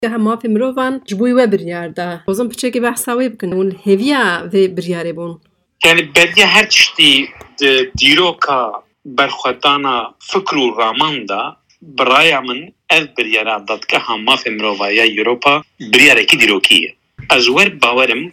هما في مروفان جبوي وبرياردا وزن بچه که بحثاوی بکن اون هویا و بریاره بون یعنی بدی هر چشتی دیروکا برخوردانا فکر و رامان دا برای من از بریاره داد که هما في مروفای اوروپا بریاره کی دیروکیه از ور باورم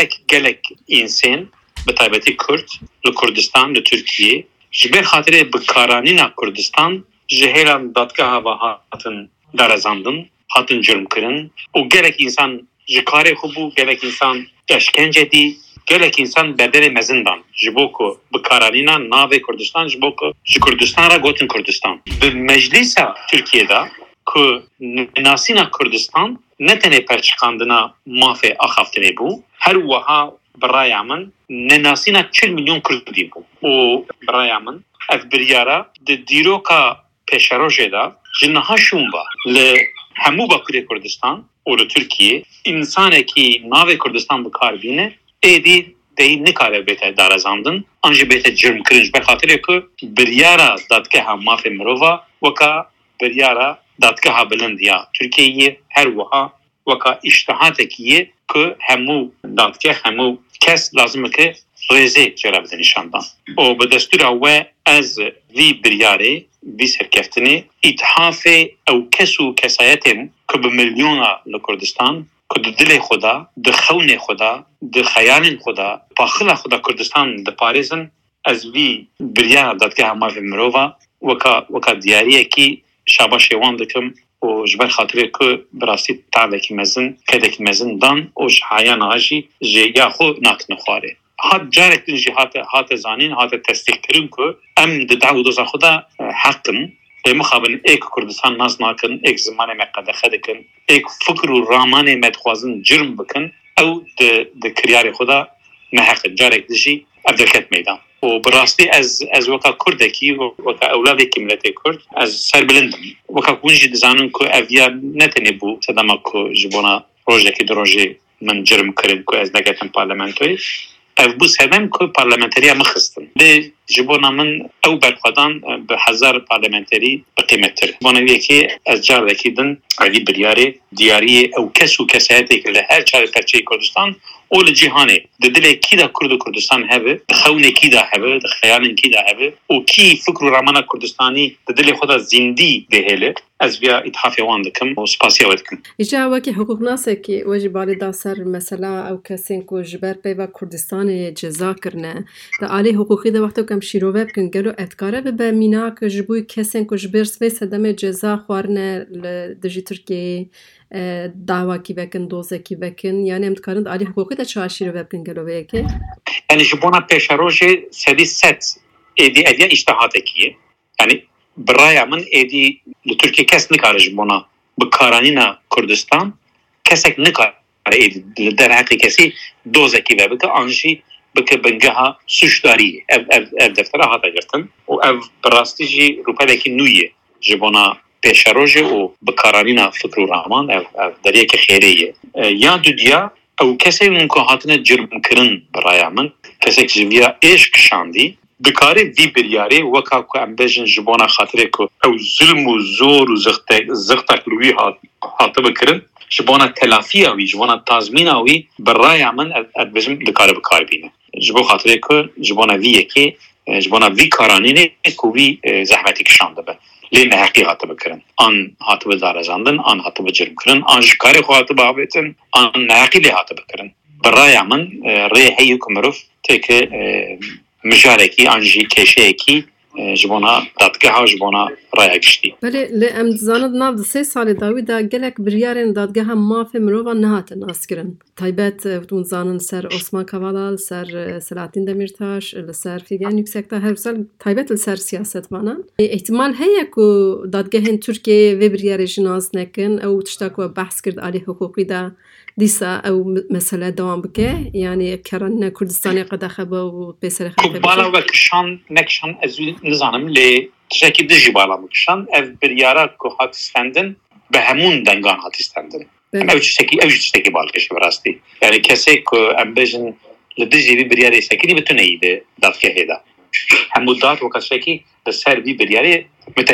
گلک انسان بطایبتی کرد لکردستان لترکیه جبر خاطر بکارانینا کردستان جهیران دادگاه و هاتن درزاندن هاتن جرم کرن و گلک انسان جکار خوبو گلک انسان اشکنجه دی گلک انسان بدل مزندان جبوکو بکارانینا ناو کردستان جبوکو کردستان را گوتن کردستان به مجلس ترکیه دا که ناسینا کردستان نتنه پرچکاندنا مافه آخافتنه بو هر وها برای من ناسینا 40 میلیون کردی بو و برای من اف بریاره دیروکا پیشروژه دا جنها شونبا همو باکوری کردستان و ترکیه انسانه که ناو کردستان بکار بینه ایدی دی نکاره بیته دارزاندن انجا بیته جرم کرنج بخاطره که بریاره دادگاه مافی مروفا وکا بریاره دادگاه بلندیا ترکیه هر وها وکا اشتهاتکیه که همو دادگاه همو کس لازمه که رزه جرا بده نشاندن و به دستور او از وی بریاره وی سرکفتنه اتحاف او کسو کسایتن که به میلیون لکردستان که دل خدا د خون خدا د خیال خدا پاخلا خدا کردستان د پاریزن از وی بریاره دادگاه ما في مروفا وکا دیاریه کی شاباش یوان دکم و جبر خاطره که براستی تعلقی مزن کدک مزن دان و جهایان آجی جیگا خو ناک نخواره هات جارك تنجي هات زانين هات تصديق كرنكو ام دعوة دوزا خدا حقن مخابن ايك كردستان ناز ناكن ايك زمان مقدر خدكن ايك فكر و رامان مدخوازن جرم بكن او د كرياري خدا محق جارك دجي ابدلكت ميدان و براستي از وكا كردكي وكا اولادكي ملتي كرد از سر بلندم وكا كونجي دزانن كو افيا نتنبو سدامكو جبونا روجكي دروجي من جرم كرن كو از نگتن پارلمنتوي اف بو سدم که پارلمنتری مخستن ده جبونا من او برخوادان به هزار پارلمنتری بقیمت تر بانویه که از جار دکیدن علی بریاره دیاری او کس و کسایتی که لهر چار پرچه کردستان اول جهانه ده دل کی دا کرد و کردستان هبه خون کی دا هبه خیال کی دا هبه و کی فکر و رامان کردستانی ده دل خدا زندی دهله از بیا اتحاف وان دکم و سپاسیا ودکم ایجا وکی حقوق ناسه که واجبالی دا سر مثلا او کسین که جبر پیوا کردستان جزا کرنه دا آلی حقوقی دا وقتا کم شیروه بکن گلو اتکاره به مینا که جبوی کسین که جبر سوی سدم جزا خوارنه دجی ترکیه دعوا کی بکن دوزه کی بکن یعنی امتکارند آلی حقوقی دا چه شیروه بکن گلو بیکی یعنی جبونا پیشروژه سدی ست ایدی ادیا اشتهاته کیه یعنی برای من ایدی لترکیه کس نکاره جبونا بکارانینا کردستان کسک نکاره ایدی در حقی کسی دوزه کی بکن آنجی بکه بنگها سوشداری اف دفتره هاتا گرتن و اف براستی جی روپدکی نویه جبونا پیشروژه و بکارانینا فکر و رامان اف دریه که خیریه یا دودیا او کسی اونکه هاتنه جرم کرن برای من کسی که جویا عشق شاندی بکاری وی بریاره وکا که امبیجن جبونا خاطره که او ظلم و زور و زغتک روی هاته بکرن جبونا تلافی اوی جبونا تازمین اوی برای من ادبیجم بکار بینه جبو خاطره که جبونا وی یکی جبونا وی کارانینه که وی زحمتی کشانده به لی محقی هاته بکرن آن هاته بدارزاندن آن هاته بجرم کرن آن جکاری خو هاته بابیتن آن محقی لی هاته بکرن برای من ری هیو کمروف تیکه مجارکی آنجی کشیکی جبونا دادگاه جبونا رای گشتی بله لام زاند ناو 3 سال داوی دا گلک بریارن دادگاه ما فی مروه نهات ناسکرن تایبت وتون زانن سر عثمان کوالا سر سلاطین دمیرتاش سر فیگن یکسکتا هر سال تایبت سر سیاست وانن احتمال هيا کو دادگاه ترکیه و بریار جناز نکن او تشتاکو بحث کرد علی حقوقی دا دیسا او مسئله دوام بکه یعنی کرن کردستانی قداخبه و بسر خبه بالا وکشان نکشان از نظانم لی تشکی دجی بالا مکشان اف بریارا که هاتستندن به همون دنگان هاتستندن او چشتکی بالکش براستی یعنی کسی که امبیجن لدجی بی بریاری سکنی بتونه ایده دادگاه دا همون داد و کسی که بسر بی بریاری متفق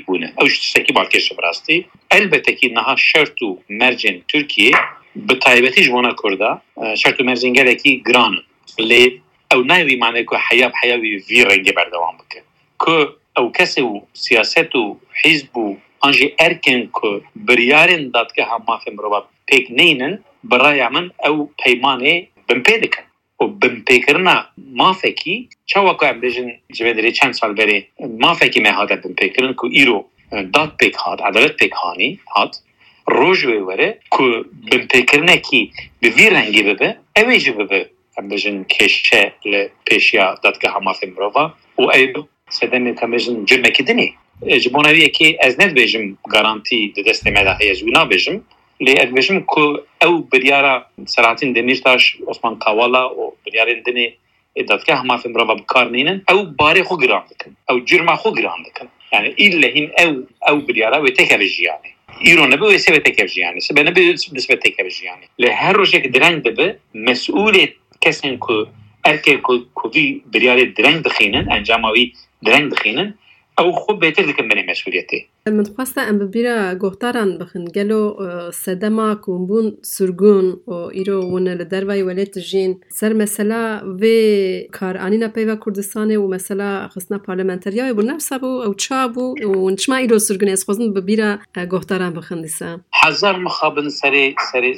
بونه او تشتكي بالكش براستي البته كي نها شرطو مرجن تركيا بتايبتي جوانا كردا شرطو مرجن گلکی گران لی او ناوی معنی که حیابی وی رنگی بردوام بکن که او کسی و سیاست و حزب و انجی ارکن که بریارن دادگاه مافی مروبا پیک نینن برای من او پیمانه بمپیدکن و بمپیکرنا مافی کی چاوا که ام بیجن جویدری چند سال بری مافی کی مهاده بمپیکرن که ایرو داد پیک هاد عدالت پیک هانی هاد روجوی وره که بمپیکرنه کی به وی رنگی ببه اویجی ببه ام بیجن کشه لپیشیا دادگاه مافی مروبا و ایو سدم کمیشن جرمه کدنی جبوناویه که از ند بیجم گارانتی دست مداخله زونا بیجم لی از بیجم که او بریارا سلاطین دمیرتاش عثمان کاوالا و بریارین دنی دادگاه مافی مروبا بکار نینن او باره خو گران بکن او جرمه خو گران بکن یعنی ایله هین او بریارا و تکویجیانی ایران نبی و سه تکویجیانی سه نبی نسبت تکویجیانی لی هر روزی که درنگ دبه مسئول کسین که ارکه کوی بریار درنگ بخینن انجاماوی درنگ بخینن او خوب بهتر دکن بنی مسئولیتی من خواسته ام ببیره گفتارن بخن گلو سدما کومبون سرگون و ایرو ون لدروای ولایت جین سر مثلا و کار آنینا پیوا کردستان و مثلا خصنا پارلمانتریای بو نفسه بو او چابو و نشما ایرو سرگون از خوزن ببیره گفتارن بخن دیسه هزار مخابن سری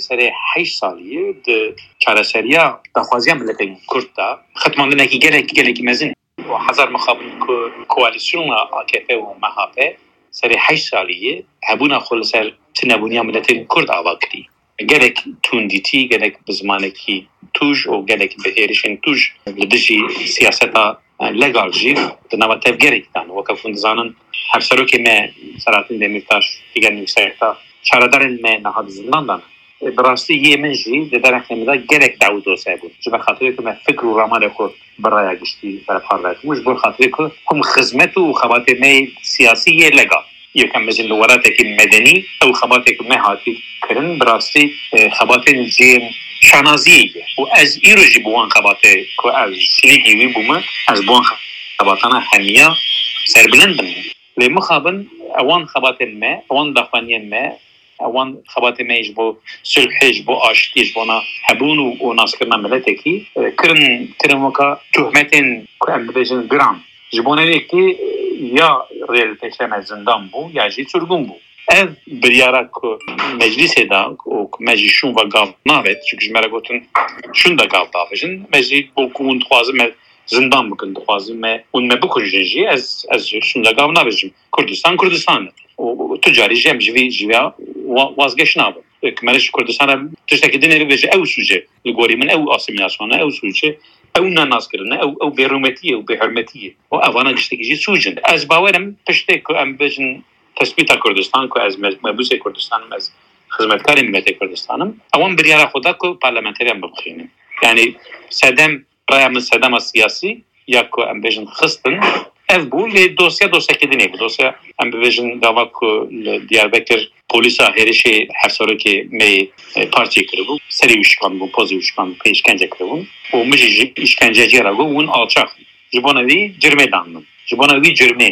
8 سالیه ده چارەسەریە داخوازیان ملەتێکی کورتدا ختماندنێکی گەلێکی مەزن و هزار مخابن کوالیسیۆن AKP و MHP سری 8 سالیه هەبوونا خۆ لەسەر تنەبوونیا ملەتێکی کورد ئاوا کردی گەلێک توندیتی گەلێک بزمانێکی توش و گەلێک بەهێرشین توش لە دژی سیاسەتا لەگاڵ ژی دناوە تەفگەرێکتان وەکە دەزانن هەرسەرۆکی me Selahattin Demirtaş دیگەن یوکسەکتا چارەدارên me نەهات زنداندان براستی یه منجی در درخنده گرک دعوت واسه بود چون به خاطر که من فکر و رمان خود برای گشتی برای پارلمان مش به خاطر که هم خدمت و خدمات می سیاسی لگا یکم مثل ورات که مدنی او خدمات که مهاتی کردن براستی خدمات جیم شنازیه و از ایروجی بوان خدمات که از شریکی وی بوم از بوان خدماتنا همیا سربلند بن لمخابن اوان خدمات ما اوان دخوانی ما اوان خبات میج بو صلحش بو آشتیش بونا هبون و ناسکرنا ملتکی کرن وکا تهمتین که ام بیجن گرام جبونه که یا ریالیتیشم زندان بو یا جی سرگون بو ev biryara ku meclis da o meclisun ve gav navet çünkü jmera gotun şun da gav davajin meclis bu kumun xwazim zindan bukun xwazim me un me bukun jinji az şun da gav navejim Kurdistan o ticari jem jiva vazgeçna bu kemeriş Kurdistan tişteki dineri veje ev suje ligori min ev asimilasyona ev suje ev naskirine ev berumetiye ev behürmetiye o avana tişteki sujin az bawerim tiştek em bejin تثبیت کردستان که از مبوس کردستانم از خدمتکار ملت کردستانم اوان بریاره خدا که پارلمانتری هم بخینیم یعنی سدم رای من سدم سیاسی یا که ام بیژن خستن اف بو لی دوسیا کدینه بو دوسیا ام بیژن داوا که دیاربکر پلیسا هریشی هفسارو که می پارتی کرده سری وشکان بو پوزی وشکان پیشکنجه کرده و مجی işkence جرا اون alçak جبونوی جرمه دانم جبونوی جرمه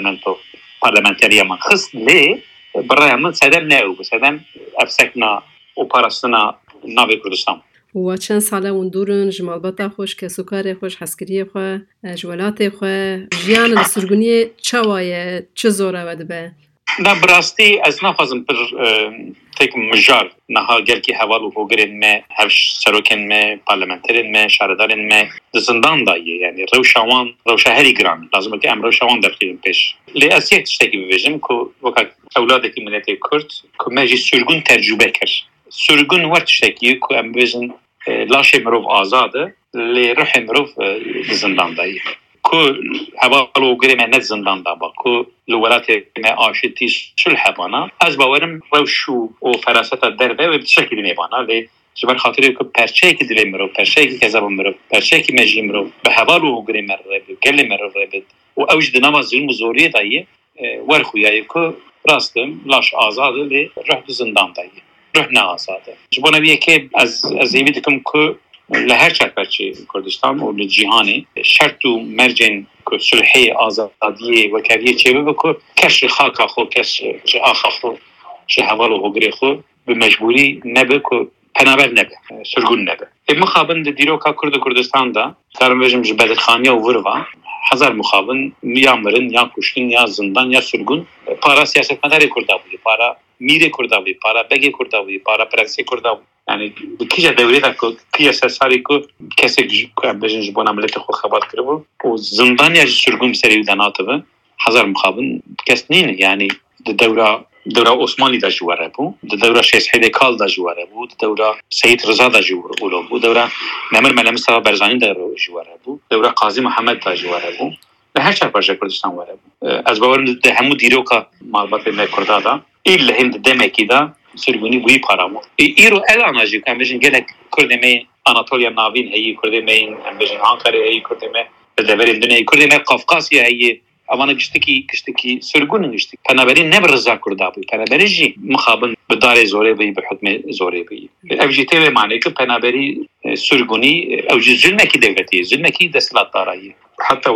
پارلمانتریه من خست لی برای من سدم نه او سدم افسکنا اپراسیونا ناو کردستان و چند ساله اون دورن جمالباتا خوش که سکار خوش حسکری خو جولات خو جیان سرگونی چوایه چه زوره ود به نه براستی از نخوازم پر تک مجار نها گل کی حوال و گرین ما هر سروکن ما پارلمانترین ما شهردارین ما زندان دایه یعنی روشا هری گران لازم که امر روشوان داریم پیش لی اسیت تشتکی بویژم که وقت اولادی ملت کرد که مجلس سرگون تجربه کرد سرگون ورد تشتکی که ام بویژن لاش مروف آزاده لی روح مروف زندان دایه که حوال و گرین ما زندان دابا که لولات ما آشتی صلح بانا از باورم روشو و فراست دربه و بشکلی میبانا لی جبر خاطری که پرچه که دلی مرو پرچه که کذاب مرو پرچه که مجی مرو به حوال و گرین مرو گل مرو ربد و اوج دنما ظلم و زوری دایه ورخویایی که راستم لاش آزاده لی روح زندان دایه روح نه آزاده جبونه بیه که از ایمی دکم که لهر چرپرچه کردستان و لجیهانی شرط و مرجن که صلحی آزادی و کاریه چه بکو کش خاک خو کش آخا خو چه حوال و هگری خو به مجبوری نبه که پنابر نبه سرگون نبه مخابن دیروکا کردستان دا کارم بجم بدرخانیه و وروا هزار مخابن یا مرن یا کشتن یا زندان یا سرگون پارا سیاست مدار کردابوی پارا میر کردابوی پارا بگی کردابوی پارا پرنسی کردابوی یعنی کیجا دوری دا که کی اساساری که کسی بجن جبون عملیت خود خبر کرده و زندان یا سرگون بسری داناته به هزار مخابن کس نینه یعنی دوره عثمانی دا جواره بو دوره شیخ حیدر کال دا جواره بو دوره سید رضا دا جواره بو دوره نمر ملک مصطفی برزانی دا جواره بو دوره قاضی محمد دا جواره بو به هر چهار پارچه کردستان واره بو از باورم ده همو دیروکا معلومات ما کرده دا ایل هند دمکی دا سرگونی بوی پارامو ایرو الان اجی کم بجن گلک کردمه آناتولیا ناوین هی کردمه بجن آنکاره هی کردمه دوریم دنیا کردمه قفقاسی هی اما گشتکی سرگون گشتی پنابری نبر رضا کرده بوی پنابری جی مخابن به دار زوره بی به حکم زوره بی اوجیته به معنی که پنابری سرگونی اوجی ظلمکی دولتی ظلمکی دستلات دارایی حتی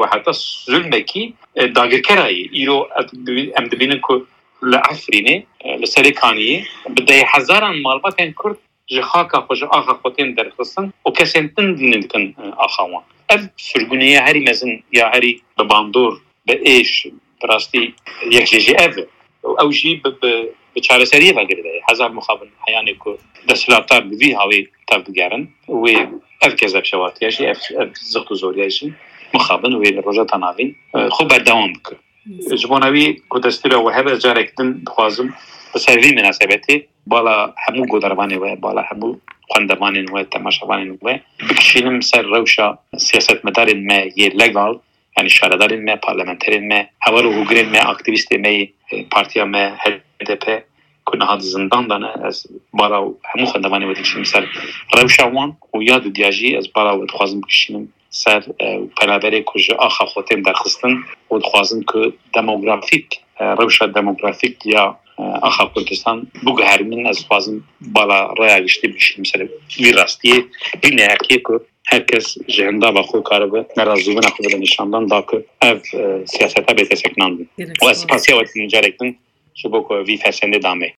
ظلمکی داگرکرایی ایرو ام دبینن که لعفرینه لسریکانیه بده هزاران معلومات کرد جخاکا خوش آخا خوتین درخستن و کسینتن دینن آخاوان اف سرگونیه هری مزن یا هری بباندور به ایش براستی یک جیجی او جی به چاره سریه بگرده هزار مخابن حیانی که دستلاتار بوی هاوی تاب بگرن و اف کذب شواتی هشی اف زخت و زوری هشی مخابن و روژه تناوین خوب بردوام بکر جبانوی که دستیره و هبه جارکتن خوازم بسروی مناسبتی بالا همو گودروانی و بالا همو خواندوانی و تماشاوانی و بکشینم سر روشا سیاست مدارین ما یه لگال یعنی شهردارین ما پارلمانترین ما هوارو هوگرین ما اکتیویست ما پارتیا ما HDP که نهاد زندان دانه از بالا همو خواندوانی و بکشینم سر روشا وان و یاد دیاجی از بالا و دخوازم بکشینم سر پنابری که آخا خوتیم درخستن و دخوازم که دموگرافیک روشا دموگرافیک یا آخا کردستان بگه هرمین از خوازم بالا رای گشتی بشیم سر وی راستیه وی نهاکیه که herkes jehenda ba xwe karibe nerazîbina xwe bide nîşandan da ku ev siyaseta bête seknandin. Û ez spasiya we tin carektin ji bo ku vî fersendê dame.